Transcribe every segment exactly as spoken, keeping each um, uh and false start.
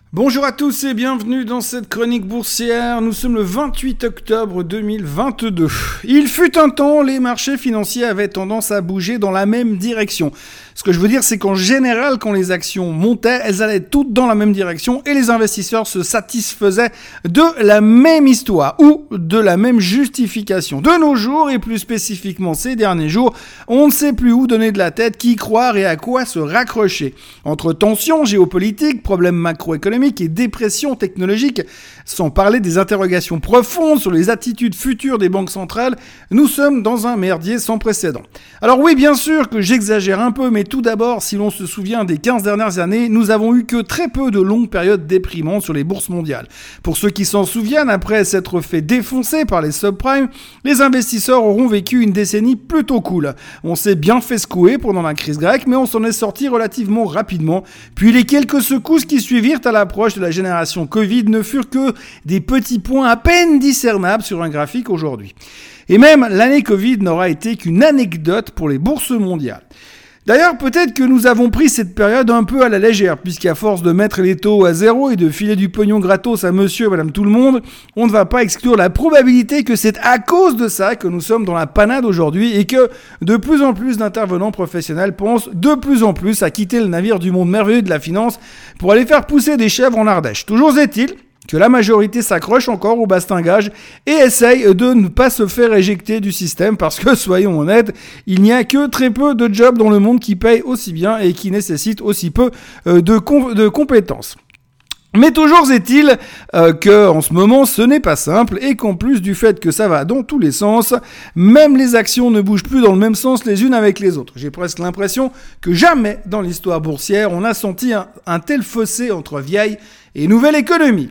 Bonjour à tous et bienvenue dans cette chronique boursière. Nous sommes le vingt-huit octobre deux mille vingt-deux. Il fut un temps, les marchés financiers avaient tendance à bouger dans la même direction. Ce que je veux dire, c'est qu'en général, quand les actions montaient, elles allaient toutes dans la même direction et les investisseurs se satisfaisaient de la même histoire ou de la même justification. De nos jours, et plus spécifiquement ces derniers jours, on ne sait plus où donner de la tête, qui croire et à quoi se raccrocher. Entre tensions géopolitiques, problèmes macroéconomiques et dépression technologique, sans parler des interrogations profondes sur les attitudes futures des banques centrales, nous sommes dans un merdier sans précédent. Alors oui, bien sûr que j'exagère un peu, mais tout d'abord, si l'on se souvient des quinze dernières années, nous avons eu que très peu de longues périodes déprimantes sur les bourses mondiales. Pour ceux qui s'en souviennent, après s'être fait défoncer par les subprimes, les investisseurs auront vécu une décennie plutôt cool. On s'est bien fait secouer pendant la crise grecque, mais on s'en est sorti relativement rapidement. Puis les quelques secousses qui suivirent à l'approche de la génération Covid ne furent que des petits points à peine discernables sur un graphique aujourd'hui. Et même l'année Covid n'aura été qu'une anecdote pour les bourses mondiales. D'ailleurs, peut-être que nous avons pris cette période un peu à la légère, puisqu'à force de mettre les taux à zéro et de filer du pognon gratos à monsieur et madame tout le monde, on ne va pas exclure la probabilité que c'est à cause de ça que nous sommes dans la panade aujourd'hui et que de plus en plus d'intervenants professionnels pensent de plus en plus à quitter le navire du monde merveilleux de la finance pour aller faire pousser des chèvres en Ardèche. Toujours est-il que la majorité s'accroche encore au bastingage et essaye de ne pas se faire éjecter du système parce que, soyons honnêtes, il n'y a que très peu de jobs dans le monde qui payent aussi bien et qui nécessitent aussi peu euh, de, com- de compétences. Mais toujours est-il euh, que en ce moment ce n'est pas simple et qu'en plus du fait que ça va dans tous les sens, même les actions ne bougent plus dans le même sens les unes avec les autres. J'ai presque l'impression que jamais dans l'histoire boursière on a senti un, un tel fossé entre vieille et nouvelle économie.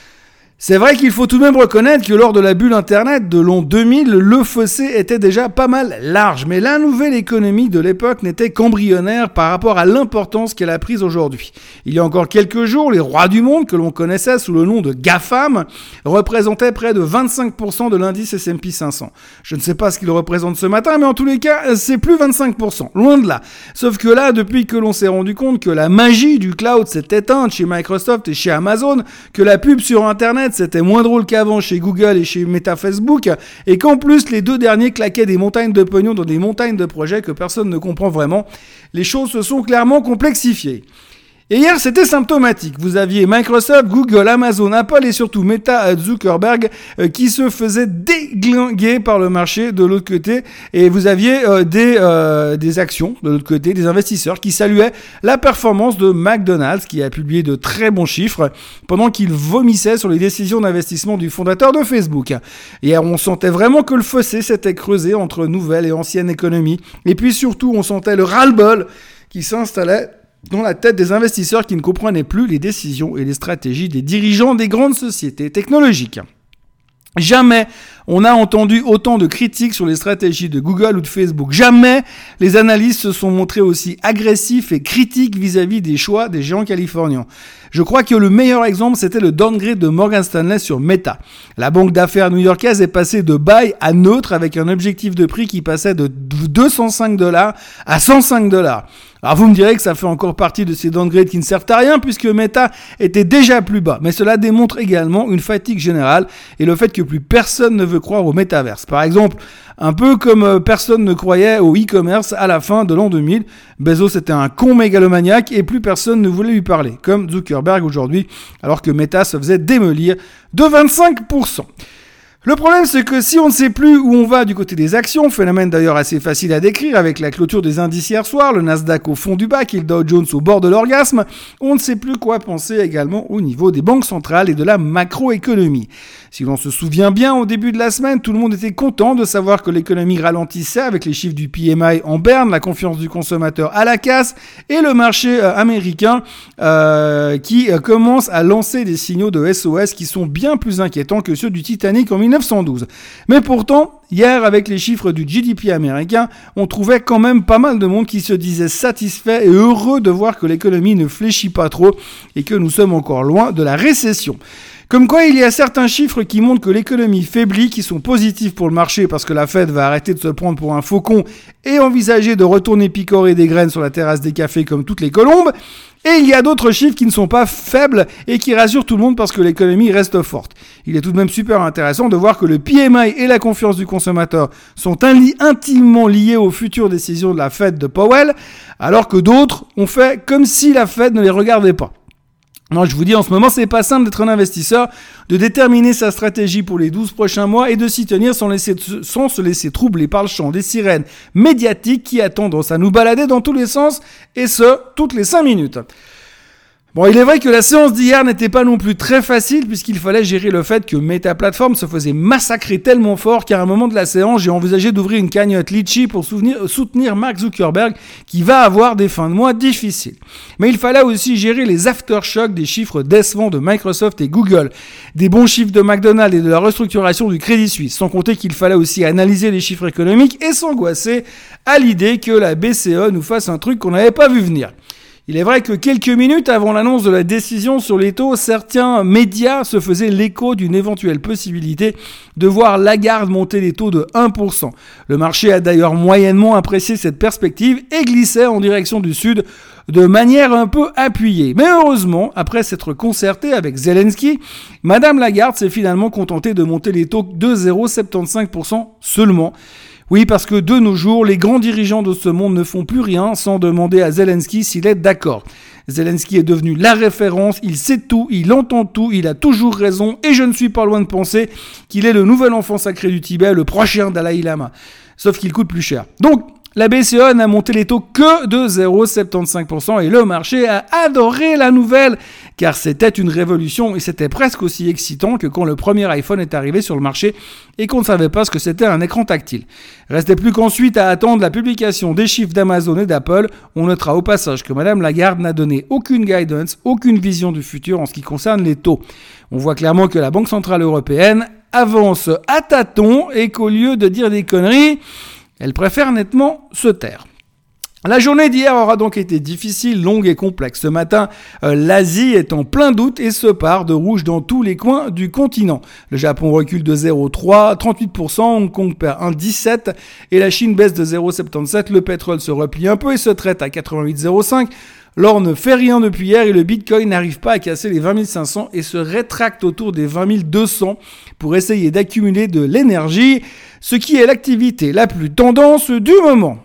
C'est vrai qu'il faut tout de même reconnaître que lors de la bulle Internet de l'an deux mille, le fossé était déjà pas mal large, mais la nouvelle économie de l'époque n'était qu'embryonnaire par rapport à l'importance qu'elle a prise aujourd'hui. Il y a encore quelques jours, les rois du monde, que l'on connaissait sous le nom de GAFAM, représentaient près de vingt-cinq pour cent de l'indice S and P cinq cents. Je ne sais pas ce qu'ils représentent ce matin, mais en tous les cas, c'est plus vingt-cinq pour cent, loin de là. Sauf que là, depuis que l'on s'est rendu compte que la magie du cloud s'est éteinte chez Microsoft et chez Amazon, que la pub sur Internet c'était moins drôle qu'avant chez Google et chez Meta Facebook, et qu'en plus les deux derniers claquaient des montagnes de pognon dans des montagnes de projets que personne ne comprend vraiment, les choses se sont clairement complexifiées. Et hier, c'était symptomatique. Vous aviez Microsoft, Google, Amazon, Apple et surtout Meta Zuckerberg euh, qui se faisaient déglinguer par le marché de l'autre côté. Et vous aviez euh, des, euh, des actions de l'autre côté, des investisseurs qui saluaient la performance de McDonald's qui a publié de très bons chiffres pendant qu'il vomissait sur les décisions d'investissement du fondateur de Facebook. Et on sentait vraiment que le fossé s'était creusé entre nouvelle et ancienne économie. Et puis surtout, on sentait le ras-le-bol qui s'installait dans la tête des investisseurs qui ne comprenaient plus les décisions et les stratégies des dirigeants des grandes sociétés technologiques. Jamais on a entendu autant de critiques sur les stratégies de Google ou de Facebook. Jamais les analystes se sont montrés aussi agressifs et critiques vis-à-vis des choix des géants californiens. Je crois que le meilleur exemple, c'était le downgrade de Morgan Stanley sur Meta. La banque d'affaires new-yorkaise est passée de buy à neutre avec un objectif de prix qui passait de deux cent cinq dollars à cent cinq dollars. Alors vous me direz que ça fait encore partie de ces downgrades qui ne servent à rien puisque Meta était déjà plus bas. Mais cela démontre également une fatigue générale et le fait que plus personne ne veut croire au métaverse. Par exemple, un peu comme personne ne croyait au e-commerce à la fin de l'an deux mille. Bezos était un con mégalomaniaque et plus personne ne voulait lui parler, comme Zuckerberg aujourd'hui, alors que Meta se faisait démolir de vingt-cinq pour cent. Le problème, c'est que si on ne sait plus où on va du côté des actions, phénomène d'ailleurs assez facile à décrire avec la clôture des indices hier soir, le Nasdaq au fond du bac et le Dow Jones au bord de l'orgasme, on ne sait plus quoi penser également au niveau des banques centrales et de la macroéconomie. Si l'on se souvient bien, au début de la semaine, tout le monde était content de savoir que l'économie ralentissait avec les chiffres du P M I en berne, la confiance du consommateur à la casse et le marché euh, américain euh, qui euh, commence à lancer des signaux de S O S qui sont bien plus inquiétants que ceux du Titanic en mille neuf cent douze. Mais pourtant, hier, avec les chiffres du G D P américain, on trouvait quand même pas mal de monde qui se disait satisfait et heureux de voir que l'économie ne fléchit pas trop et que nous sommes encore loin de la récession. Comme quoi, il y a certains chiffres qui montrent que l'économie faiblit, qui sont positifs pour le marché parce que la Fed va arrêter de se prendre pour un faucon et envisager de retourner picorer des graines sur la terrasse des cafés comme toutes les colombes. Et il y a d'autres chiffres qui ne sont pas faibles et qui rassurent tout le monde parce que l'économie reste forte. Il est tout de même super intéressant de voir que le P M I et la confiance du consommateur sont intimement liés aux futures décisions de la Fed de Powell, alors que d'autres ont fait comme si la Fed ne les regardait pas. Moi, je vous dis, en ce moment, c'est pas simple d'être un investisseur, de déterminer sa stratégie pour les douze prochains mois et de s'y tenir sans, laisser, sans se laisser troubler par le chant des sirènes médiatiques qui a tendance à nous balader dans tous les sens, et ce, toutes les cinq minutes. Bon, il est vrai que la séance d'hier n'était pas non plus très facile puisqu'il fallait gérer le fait que Meta Platforms se faisait massacrer tellement fort qu'à un moment de la séance, j'ai envisagé d'ouvrir une cagnotte Litchi pour soutenir, soutenir Mark Zuckerberg qui va avoir des fins de mois difficiles. Mais il fallait aussi gérer les aftershocks des chiffres décevants de Microsoft et Google, des bons chiffres de McDonald's et de la restructuration du Crédit Suisse, sans compter qu'il fallait aussi analyser les chiffres économiques et s'angoisser à l'idée que la B C E nous fasse un truc qu'on n'avait pas vu venir. Il est vrai que quelques minutes avant l'annonce de la décision sur les taux, certains médias se faisaient l'écho d'une éventuelle possibilité de voir Lagarde monter les taux de un pour cent. Le marché a d'ailleurs moyennement apprécié cette perspective et glissait en direction du sud de manière un peu appuyée. Mais heureusement, après s'être concerté avec Zelensky, Madame Lagarde s'est finalement contentée de monter les taux de zéro virgule soixante-quinze pour cent seulement. Oui, parce que de nos jours, les grands dirigeants de ce monde ne font plus rien sans demander à Zelensky s'il est d'accord. Zelensky est devenu la référence, il sait tout, il entend tout, il a toujours raison, et je ne suis pas loin de penser qu'il est le nouvel enfant sacré du Tibet, le prochain Dalai Lama. Sauf qu'il coûte plus cher. Donc, la B C E n'a monté les taux que de zéro virgule soixante-quinze pour cent et le marché a adoré la nouvelle car c'était une révolution et c'était presque aussi excitant que quand le premier iPhone est arrivé sur le marché et qu'on ne savait pas ce que c'était un écran tactile. Restait plus qu'ensuite à attendre la publication des chiffres d'Amazon et d'Apple. On notera au passage que Madame Lagarde n'a donné aucune guidance, aucune vision du futur en ce qui concerne les taux. On voit clairement que la Banque Centrale Européenne avance à tâtons et qu'au lieu de dire des conneries, elle préfère nettement se taire. La journée d'hier aura donc été difficile, longue et complexe. Ce matin, euh, l'Asie est en plein doute et se part de rouge dans tous les coins du continent. Le Japon recule de zéro virgule trois, trente-huit pour cent, Hong Kong perd un virgule dix-sept et la Chine baisse de zéro virgule soixante-dix-sept. Le pétrole se replie un peu et se traite à quatre-vingt-huit virgule zéro cinq. L'or ne fait rien depuis hier et le Bitcoin n'arrive pas à casser les vingt mille cinq cents et se rétracte autour des vingt mille deux cents pour essayer d'accumuler de l'énergie, ce qui est l'activité la plus tendance du moment.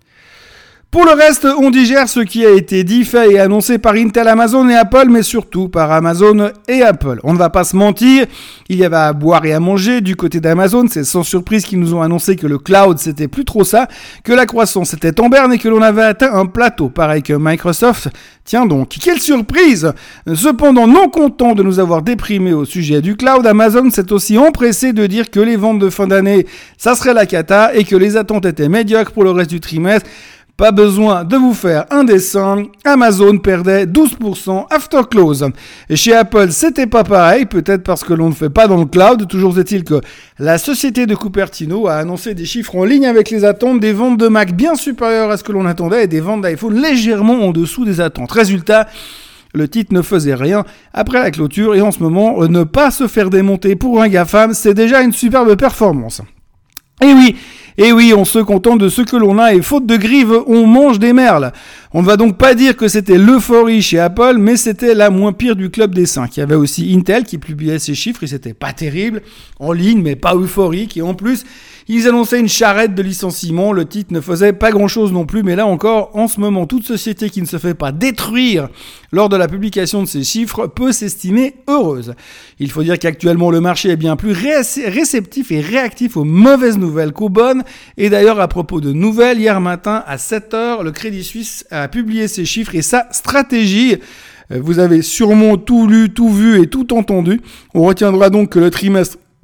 Pour le reste, on digère ce qui a été dit, fait et annoncé par Intel, Amazon et Apple, mais surtout par Amazon et Apple. On ne va pas se mentir, il y avait à boire et à manger du côté d'Amazon. C'est sans surprise qu'ils nous ont annoncé que le cloud, c'était plus trop ça, que la croissance était en berne et que l'on avait atteint un plateau, pareil que Microsoft. Tiens donc, quelle surprise! Cependant, non content de nous avoir déprimés au sujet du cloud, Amazon s'est aussi empressé de dire que les ventes de fin d'année, ça serait la cata et que les attentes étaient médiocres pour le reste du trimestre. Pas besoin de vous faire un dessin, Amazon perdait douze pour cent after close. Et chez Apple, c'était pas pareil, peut-être parce que l'on ne fait pas dans le cloud. Toujours est-il que la société de Cupertino a annoncé des chiffres en ligne avec les attentes, des ventes de Mac bien supérieures à ce que l'on attendait et des ventes d'iPhone légèrement en dessous des attentes. Résultat, le titre ne faisait rien après la clôture et en ce moment, ne pas se faire démonter pour un GAFAM, c'est déjà une superbe performance. Et oui, et oui, on se contente de ce que l'on a et faute de grive, on mange des merles. On ne va donc pas dire que c'était l'euphorie chez Apple, mais c'était la moins pire du club des cinq. Il y avait aussi Intel qui publiait ses chiffres et c'était pas terrible, en ligne mais pas euphorique. Et en plus, ils annonçaient une charrette de licenciements, le titre ne faisait pas grand-chose non plus, mais là encore, en ce moment, toute société qui ne se fait pas détruire lors de la publication de ces chiffres peut s'estimer heureuse. Il faut dire qu'actuellement, le marché est bien plus ré- réceptif et réactif aux mauvaises nouvelles qu'aux bonnes. Et d'ailleurs, à propos de nouvelles, hier matin, à sept heures, le Crédit Suisse a publié ses chiffres et sa stratégie. Vous avez sûrement tout lu, tout vu et tout entendu. On retiendra donc que le trimestre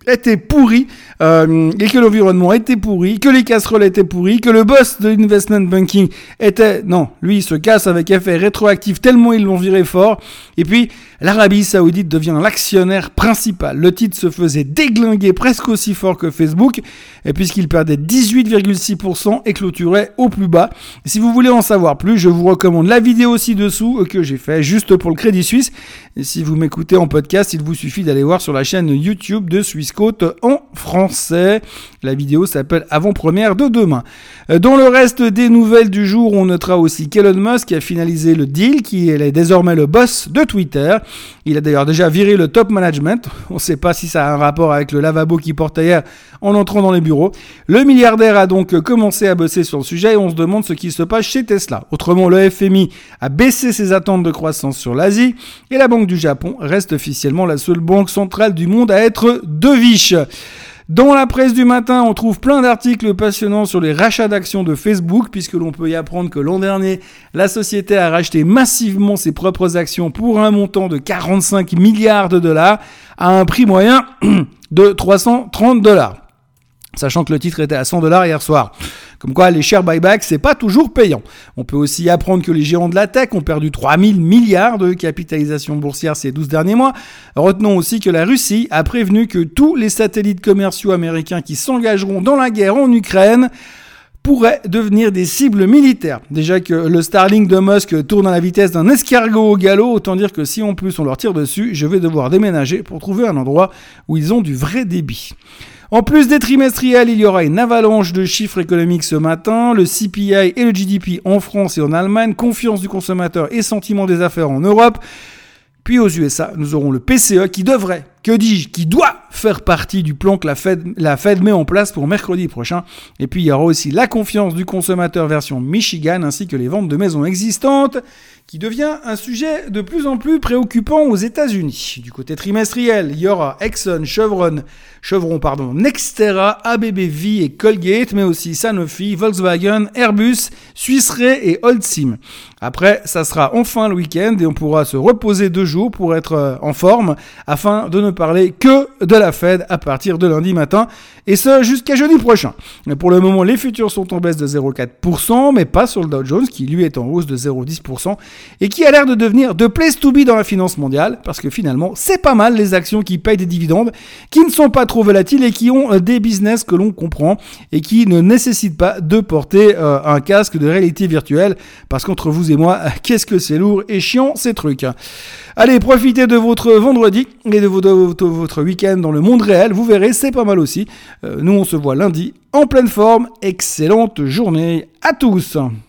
était pourri, euh, et que l'environnement était pourri, que les casseroles étaient pourries, que le boss de l'investment banking était... Non, lui, il se casse avec effet rétroactif tellement ils l'ont viré fort. Et puis, l'Arabie Saoudite devient l'actionnaire principal. Le titre se faisait déglinguer presque aussi fort que Facebook, et puisqu'il perdait dix-huit virgule six pour cent et clôturait au plus bas. Et si vous voulez en savoir plus, je vous recommande la vidéo ci-dessous que j'ai fait juste pour le Crédit Suisse. Et si vous m'écoutez en podcast, il vous suffit d'aller voir sur la chaîne YouTube de Swissquote en français. La vidéo s'appelle Avant-première de demain. Dans le reste des nouvelles du jour, on notera aussi qu'Elon Musk a finalisé le deal, qui est désormais le boss de Twitter. Il a d'ailleurs déjà viré le top management. On ne sait pas si ça a un rapport avec le lavabo qu'il portait hier en entrant dans les bureaux. Le milliardaire a donc commencé à bosser sur le sujet et on se demande ce qui se passe chez Tesla. Autrement, le F M I a baissé ses attentes de croissance sur l'Asie et la Banque du Japon reste officiellement la seule banque centrale du monde à être dovish. Dans la presse du matin, on trouve plein d'articles passionnants sur les rachats d'actions de Facebook, puisque l'on peut y apprendre que l'an dernier, la société a racheté massivement ses propres actions pour un montant de quarante-cinq milliards de dollars à un prix moyen de trois cent trente dollars. Sachant que le titre était à cent dollars hier soir. Comme quoi, les share buybacks, c'est pas toujours payant. On peut aussi apprendre que les géants de la tech ont perdu trois mille milliards de capitalisation boursière ces douze derniers mois. Retenons aussi que la Russie a prévenu que tous les satellites commerciaux américains qui s'engageront dans la guerre en Ukraine pourraient devenir des cibles militaires. Déjà que le Starlink de Musk tourne à la vitesse d'un escargot au galop, autant dire que si en plus on leur tire dessus, je vais devoir déménager pour trouver un endroit où ils ont du vrai débit. En plus des trimestriels, il y aura une avalanche de chiffres économiques ce matin, le C P I et le G D P en France et en Allemagne, confiance du consommateur et sentiment des affaires en Europe. Puis aux U S A, nous aurons le P C E qui devrait, que dis-je, qui doit faire partie du plan que la Fed, la Fed met en place pour mercredi prochain. Et puis il y aura aussi la confiance du consommateur version Michigan ainsi que les ventes de maisons existantes, qui devient un sujet de plus en plus préoccupant aux États-Unis. Du côté trimestriel, il y aura Exxon, Chevron, Chevron, pardon, Nextera, A B B V et Colgate, mais aussi Sanofi, Volkswagen, Airbus, Swiss Re et Holcim. Après, ça sera enfin le week-end et on pourra se reposer deux jours pour être en forme afin de ne parler que de la Fed à partir de lundi matin et ce jusqu'à jeudi prochain. Mais pour le moment, les futurs sont en baisse de zéro virgule quatre pour cent, mais pas sur le Dow Jones qui lui est en hausse de zéro virgule dix pour cent et qui a l'air de devenir de place to be dans la finance mondiale parce que finalement, c'est pas mal les actions qui payent des dividendes, qui ne sont pas trop volatiles et qui ont des business que l'on comprend et qui ne nécessitent pas de porter euh, un casque de réalité virtuelle parce qu'entre vous et moi, qu'est-ce que c'est lourd et chiant ces trucs. Allez, profitez de votre vendredi et de votre, de votre week-end dans le monde réel. Vous verrez, c'est pas mal aussi. Euh, nous, on se voit lundi en pleine forme. Excellente journée à tous.